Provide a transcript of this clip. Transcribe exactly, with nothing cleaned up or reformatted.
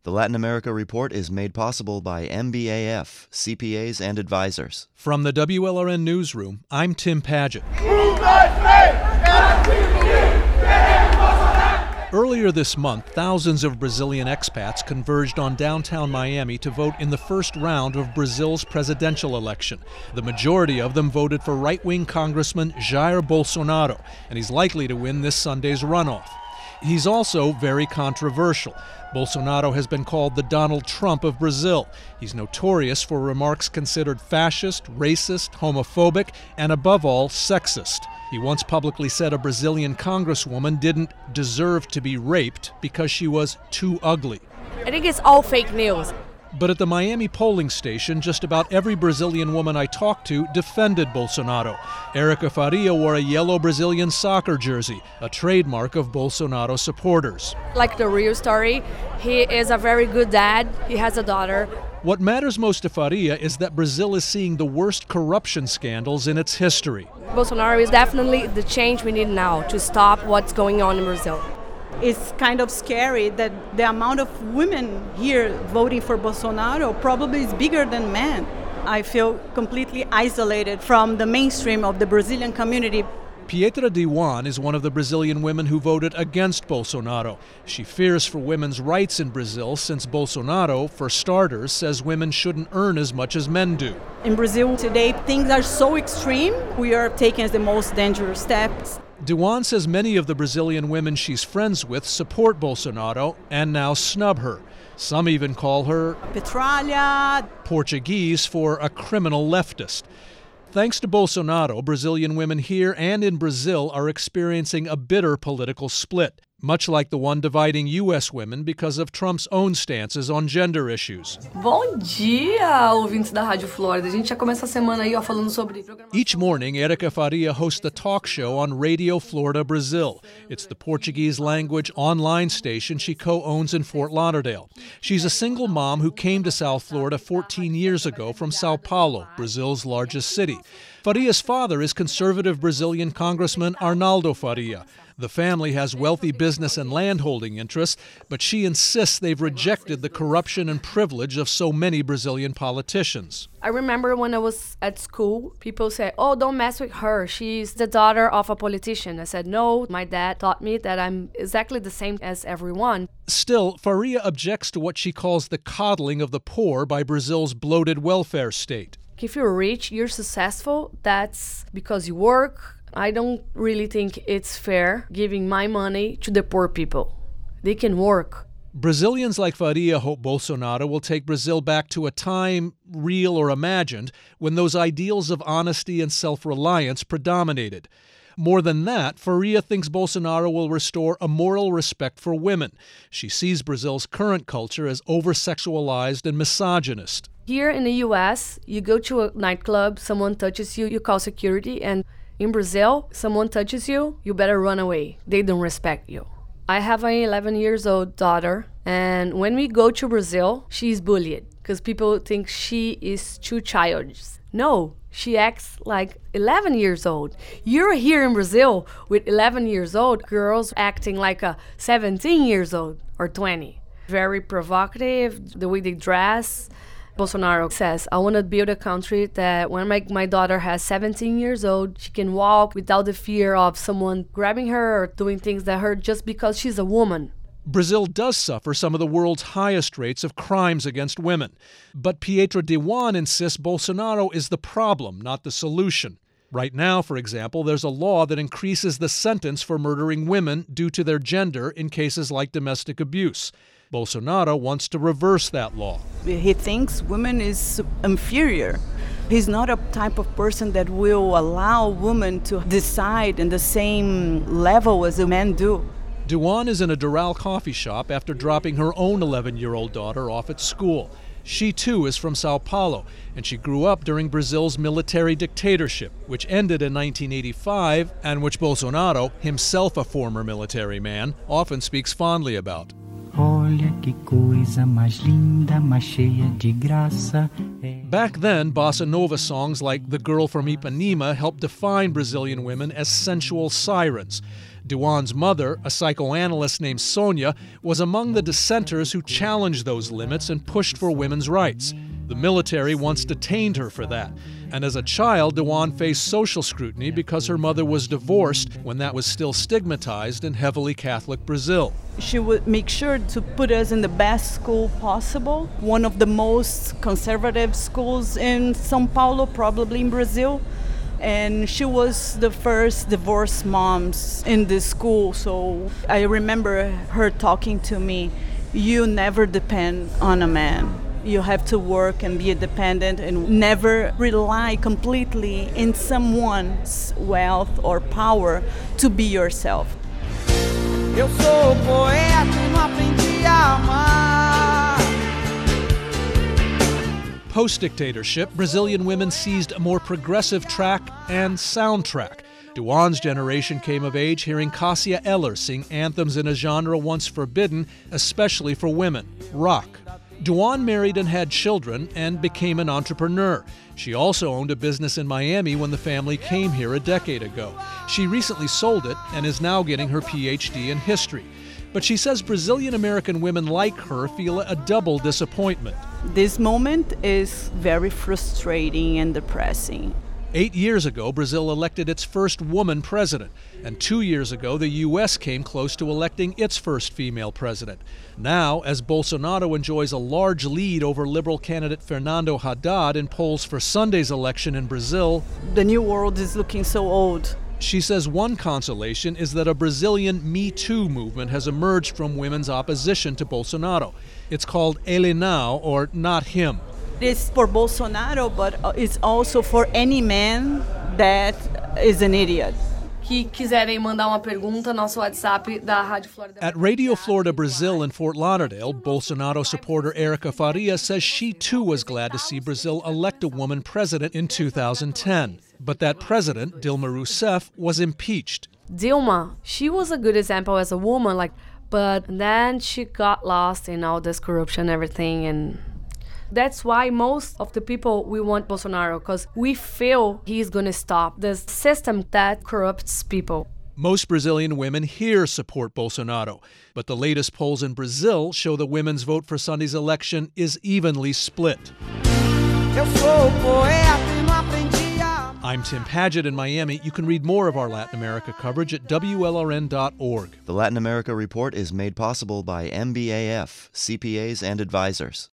The Latin America Report is made possible by M B A F, C P As and advisors. From the W L R N Newsroom, I'm Tim Padgett. Earlier this month, thousands of Brazilian expats converged on downtown Miami to vote in the first round of Brazil's presidential election. The majority of them voted for right-wing Congressman Jair Bolsonaro, and he's likely to win this Sunday's runoff. He's also very controversial. Bolsonaro has been called the Donald Trump of Brazil. He's notorious for remarks considered fascist, racist, homophobic, and above all, sexist. He once publicly said a Brazilian congresswoman didn't deserve to be raped because she was too ugly. I think it's all fake news. But at the Miami polling station, just about every Brazilian woman I talked to defended Bolsonaro. Erica Faria wore a yellow Brazilian soccer jersey, a trademark of Bolsonaro supporters. Like the real story, he is a very good dad. He has a daughter. What matters most to Faria is that Brazil is seeing the worst corruption scandals in its history. Bolsonaro is definitely the change we need now to stop what's going on in Brazil. It's kind of scary that the amount of women here voting for Bolsonaro probably is bigger than men. I feel completely isolated from the mainstream of the Brazilian community. Pietra Diwan is one of the Brazilian women who voted against Bolsonaro. She fears for women's rights in Brazil since Bolsonaro, for starters, says women shouldn't earn as much as men do. In Brazil today, things are so extreme. We are taking the most dangerous steps. Diwan says many of the Brazilian women she's friends with support Bolsonaro and now snub her. Some even call her Petralha, Portuguese for a criminal leftist. Thanks to Bolsonaro, Brazilian women here and in Brazil are experiencing a bitter political split, much like the one dividing U S women because of Trump's own stances on gender issues. Bom dia, ouvintes da Rádio Flórida. A gente já começa a semana aí ó, falando sobre... Each morning, Erica Faria hosts a talk show on Radio Florida Brazil. It's the Portuguese language online station she co-owns in Fort Lauderdale. She's a single mom who came to South Florida fourteen years ago from Sao Paulo, Brazil's largest city. Faria's father is conservative Brazilian Congressman Arnaldo Faria. The family has wealthy business and landholding interests, but she insists they've rejected the corruption and privilege of so many Brazilian politicians. I remember when I was at school, people say, oh, don't mess with her. She's the daughter of a politician. I said, no, my dad taught me that I'm exactly the same as everyone. Still, Faria objects to what she calls the coddling of the poor by Brazil's bloated welfare state. If you're rich, you're successful, that's because you work. I don't really think it's fair giving my money to the poor people. They can work. Brazilians like Faria hope Bolsonaro will take Brazil back to a time, real or imagined, when those ideals of honesty and self-reliance predominated. More than that, Faria thinks Bolsonaro will restore a moral respect for women. She sees Brazil's current culture as over-sexualized and misogynist. Here in the U S, you go to a nightclub, someone touches you, you call security, and in Brazil, someone touches you, you better run away. They don't respect you. I have an eleven years old daughter, and when we go to Brazil, she's bullied because people think she is too childish. No, she acts like eleven years old. You're here in Brazil with eleven years old girls acting like a seventeen years old or twenty. Very provocative, the way they dress. Bolsonaro says, I want to build a country that when my, my daughter has seventeen years old, she can walk without the fear of someone grabbing her or doing things that hurt just because she's a woman. Brazil does suffer some of the world's highest rates of crimes against women. But Pietra Diwan insists Bolsonaro is the problem, not the solution. Right now, for example, there's a law that increases the sentence for murdering women due to their gender in cases like domestic abuse. Bolsonaro wants to reverse that law. He thinks women is inferior. He's not a type of person that will allow women to decide in the same level as men do. Diwan is in a Doral coffee shop after dropping her own eleven-year-old daughter off at school. She, too, is from Sao Paulo, and she grew up during Brazil's military dictatorship, which ended in nineteen eighty-five and which Bolsonaro, himself a former military man, often speaks fondly about. Back then, bossa nova songs like The Girl from Ipanema helped define Brazilian women as sensual sirens. Duan's mother, a psychoanalyst named Sonia, was among the dissenters who challenged those limits and pushed for women's rights. The military once detained her for that. And as a child, Duan faced social scrutiny because her mother was divorced when that was still stigmatized in heavily Catholic Brazil. She would make sure to put us in the best school possible, one of the most conservative schools in São Paulo, probably in Brazil. And she was the first divorced moms in the school. So I remember her talking to me, you never depend on a man. You have to work and be independent and never rely completely in someone's wealth or power to be yourself. Eu sou poeta e não aprendi a amar. Post-dictatorship, Brazilian women seized a more progressive track and soundtrack. Duan's generation came of age hearing Cássia Eller sing anthems in a genre once forbidden, especially for women, rock. Duan married and had children and became an entrepreneur. She also owned a business in Miami when the family came here a decade ago. She recently sold it and is now getting her P H D in history. But she says Brazilian-American women like her feel a double disappointment. This moment is very frustrating and depressing. Eight years ago, Brazil elected its first woman president, and two years ago, the U S came close to electing its first female president. Now, as Bolsonaro enjoys a large lead over Liberal candidate Fernando Haddad in polls for Sunday's election in Brazil, the new world is looking so old. She says one consolation is that a Brazilian Me Too movement has emerged from women's opposition to Bolsonaro. It's called Ele Não, or Not Him. It's for Bolsonaro, but it's also for any man that is an idiot. Que quiserem mandar uma pergunta, nosso WhatsApp da Rádio Flórida. At Radio Florida Brazil in Fort Lauderdale, Bolsonaro supporter Erica Faria says she too was glad to see Brazil elect a woman president in two thousand ten. But that president, Dilma Rousseff, was impeached. Dilma, she was a good example as a woman, like, but then she got lost in all this corruption and everything, and that's why most of the people, we want Bolsonaro, because we feel he's going to stop the system that corrupts people. Most Brazilian women here support Bolsonaro, but the latest polls in Brazil show the women's vote for Sunday's election is evenly split. Eu sou poeta e não aprendi a amar. I'm Tim Padgett in Miami. You can read more of our Latin America coverage at W L R N dot org. The Latin America Report is made possible by M B A F, C P As and advisors.